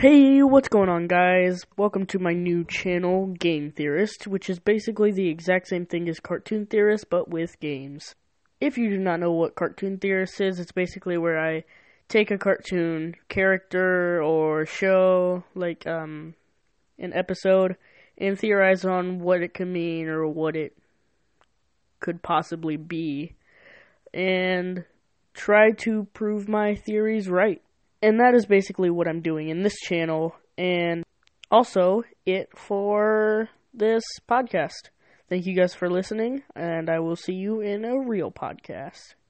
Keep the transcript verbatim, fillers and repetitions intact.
Hey, what's going on, guys? Welcome to my new channel, Game Theorist, which is basically the exact same thing as Cartoon Theorist, but with games. If you do not know what Cartoon Theorist is, it's basically where I take a cartoon character or show, like um, an episode, and theorize on what it could mean or what it could possibly be, and try to prove my theories right. And that is basically what I'm doing in this channel, and also it for this podcast. Thank you guys for listening, and I will see you in a real podcast.